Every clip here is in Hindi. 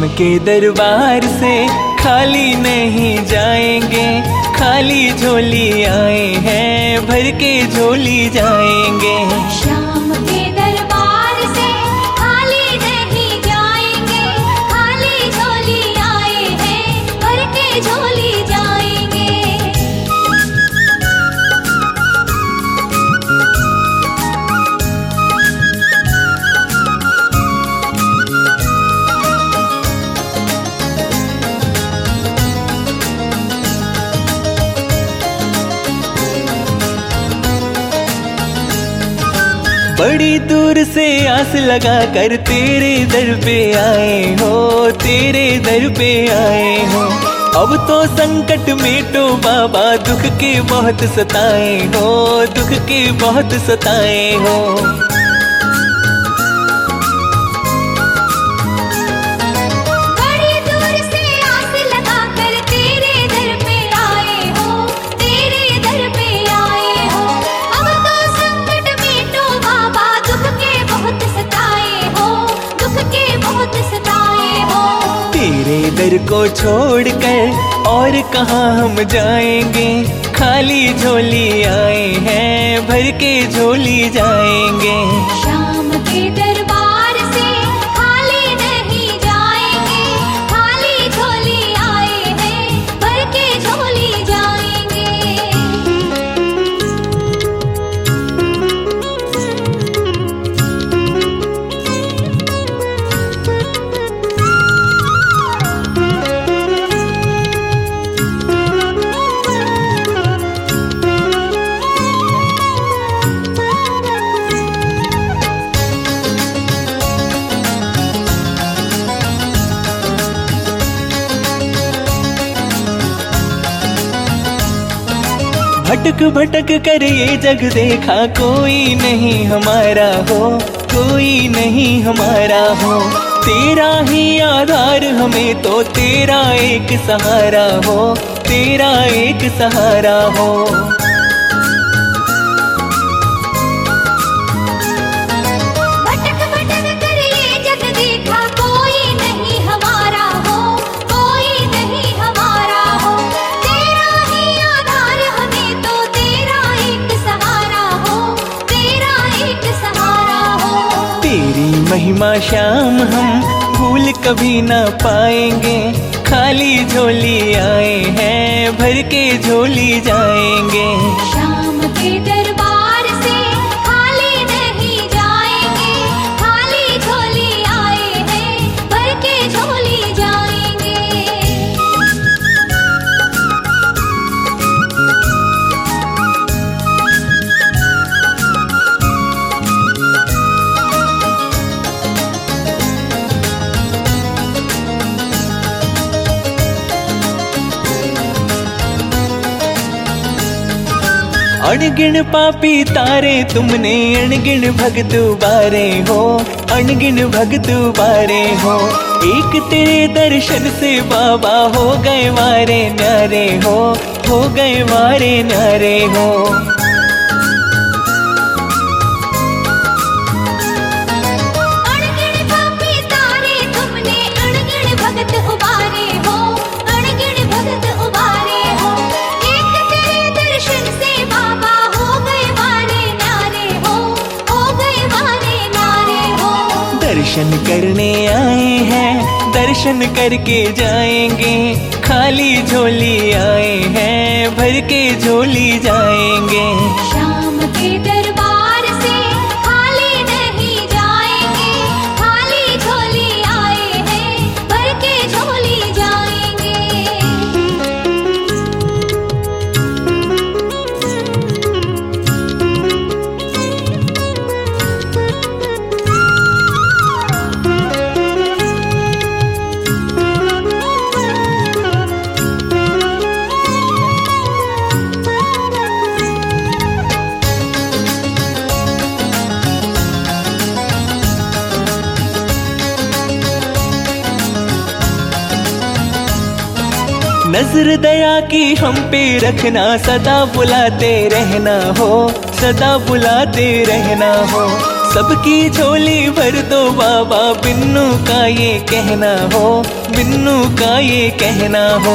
श्याम के दरबार से खाली नहीं जाएंगे, खाली झोली आए हैं, भर के झोली जाएंगे। श्याम के दरबार से खाली नहीं जाएंगे, खाली झोली आए हैं, भर के झोली जाएंगे। बड़ी दूर से आस लगा कर तेरे दर पे आए हो, तेरे दर पे आए हो। अब तो संकट मिटो बाबा, दुख के बहुत सताए हो, दुख के बहुत सताए हो। बड़ी दूर से आस लगा कर तेरे दर पे आए हो, तेरे दर पे आए हो। अब तो संकट मिटो बाबा, दुख के बहुत सताए हो, दुख के बहुत सताए हो। तेरे दर को छोड़कर और कहाँ हम जाएंगे, खाली झोली आए हैं, भर के झोली जाएंगे। श्याम के दरबार से खाली नहीं जाएंगे, खाली झोली आए हैं, भर के झोली जाएंगे। भटक भटक कर ये जग देखा, कोई नहीं हमारा हो, कोई नहीं हमारा हो। तेरा ही आधार हमें तो तेरा एक सहारा हो, तेरा एक सहारा हो। भटक भटक कर ये जग देखा, कोई नहीं हमारा हो, कोई नहीं हमारा हो। तेरा ही आधार हमें तो तेरा एक सहारा हो, तेरा एक सहारा हो। तेरी महिमा श्याम हम भूल कभी ना पाएंगे, खाली झोली आए हैं, भर के झोली जाएंगे। श्याम के दरबार से खाली नहीं जाएंगे, खाली झोली आए हैं, भर के झोली जाएंगे। अनगिन पापी तारे तुमने, अनगिन भक्त बारे हो, अनगिन भक्त बारे हो। एक तेरे दर्शन से बाबा हो गए वारे न्यारे हो, हो गए वारे न्यारे हो। अनगिन पापी तारे तुमने, अनगिन भक्त उबारे हो, अनगिन भक्त उबारे हो। एक तेरे दर्शन से बाबा हो गए वारे न्यारे हो, हो गए वारे न्यारे हो। दर्शन करने आए हैं, दर्शन करके जाएंगे, खाली झोली आए हैं, भर के झोली जाएंगे। श्याम के दरबार से खाली नहीं जाएंगे, खाली झोली आए हैं, भर के झोली जाएंगे। नजर दया की हम पे रखना, सदा बुलाते रहना हो, सदा बुलाते रहना हो। सबकी झोली भर दो बाबा, बिन्नू का ये कहना हो, बिन्नू का ये कहना हो।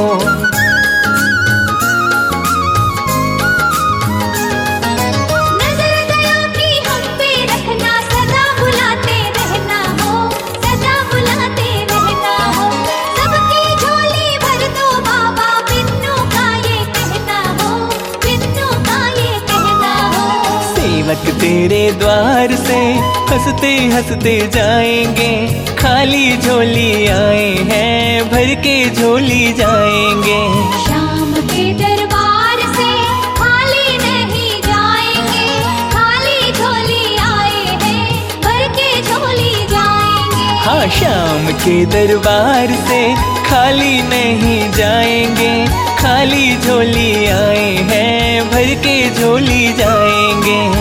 नजर दया की हम पे रखना, सदा बुलाते रहना हो, सदा बुलाते रहना हो। सबकी झोली भर दो बाबा, बिन्नू का ये कहना हो, बिन्नू का ये कहना हो। सेवक तेरे द्वार से हंसते हंसते जाएंगे, खाली झोली आए हैं, भर के झोली जाएंगे। श्याम के दरबार से खाली नहीं जाएंगे, खाली झोली आए हैं, भर के झोली जाएंगे। हाँ, श्याम के दरबार से खाली नहीं जाएंगे, खाली झोली आए हैं, भर के झोली जाएंगे।